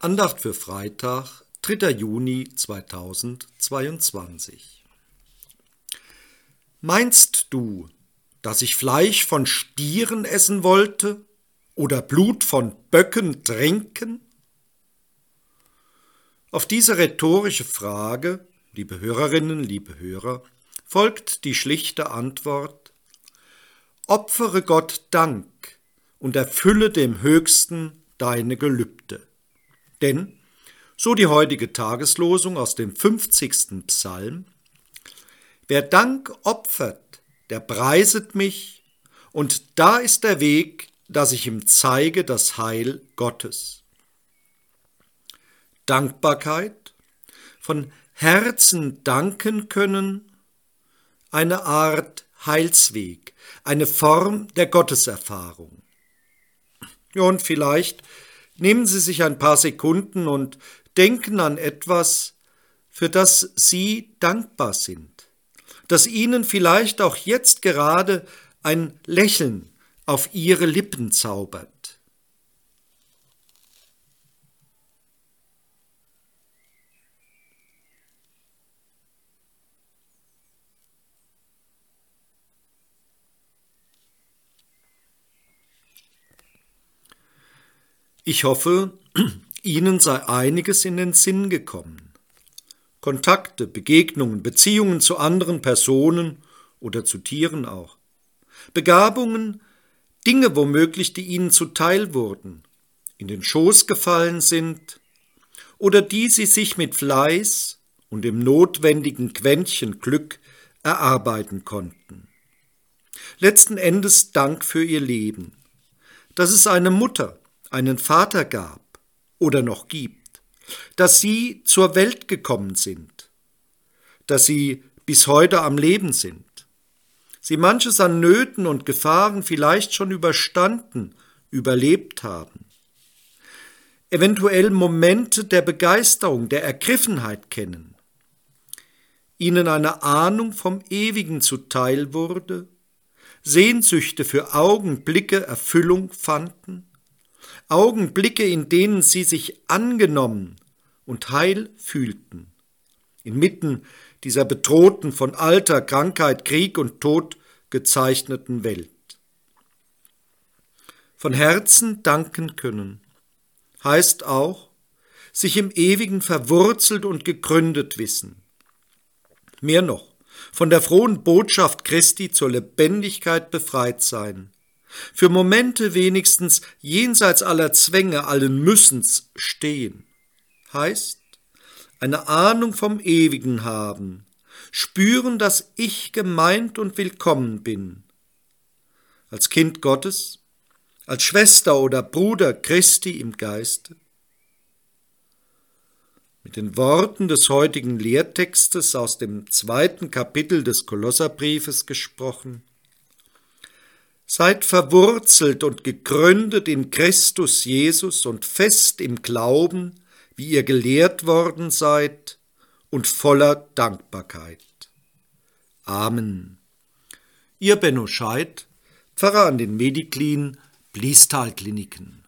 Andacht für Freitag, 3. Juni 2022. Meinst du, dass ich Fleisch von Stieren essen wollte oder Blut von Böcken trinken? Auf diese rhetorische Frage, liebe Hörerinnen, liebe Hörer, folgt die schlichte Antwort: Opfere Gott Dank und erfülle dem Höchsten deine Gelübde. Denn, so die heutige Tageslosung aus dem 50. Psalm: Wer Dank opfert, der preiset mich, und da ist der Weg, dass ich ihm zeige das Heil Gottes. Dankbarkeit, von Herzen danken können, eine Art Heilsweg, eine Form der Gotteserfahrung. Ja, und vielleicht nehmen Sie sich ein paar Sekunden und denken an etwas, für das Sie dankbar sind, das Ihnen vielleicht auch jetzt gerade ein Lächeln auf Ihre Lippen zaubert. Ich hoffe, Ihnen sei einiges in den Sinn gekommen. Kontakte, Begegnungen, Beziehungen zu anderen Personen oder zu Tieren auch. Begabungen, Dinge womöglich, die Ihnen zuteil wurden, in den Schoß gefallen sind oder die Sie sich mit Fleiß und dem notwendigen Quäntchen Glück erarbeiten konnten. Letzten Endes Dank für Ihr Leben, dass es eine Mutter, einen Vater gab oder noch gibt, dass Sie zur Welt gekommen sind, dass Sie bis heute am Leben sind, Sie manches an Nöten und Gefahren vielleicht schon überstanden, überlebt haben, eventuell Momente der Begeisterung, der Ergriffenheit kennen, Ihnen eine Ahnung vom Ewigen zuteil wurde, Sehnsüchte für Augenblicke Erfüllung fanden, Augenblicke, in denen sie sich angenommen und heil fühlten, inmitten dieser bedrohten, von Alter, Krankheit, Krieg und Tod gezeichneten Welt. Von Herzen danken können heißt auch, sich im Ewigen verwurzelt und gegründet wissen. Mehr noch, von der frohen Botschaft Christi zur Lebendigkeit befreit sein, für Momente wenigstens jenseits aller Zwänge, allen Müssens stehen, heißt eine Ahnung vom Ewigen haben, spüren, dass ich gemeint und willkommen bin, als Kind Gottes, als Schwester oder Bruder Christi im Geiste. Mit den Worten des heutigen Lehrtextes aus dem 2. Kapitel des Kolosserbriefes gesprochen: Seid verwurzelt und gegründet in Christus Jesus und fest im Glauben, wie ihr gelehrt worden seid, und voller Dankbarkeit. Amen. Ihr Benno Scheidt, Pfarrer an den Mediklin, Bliestal-Kliniken.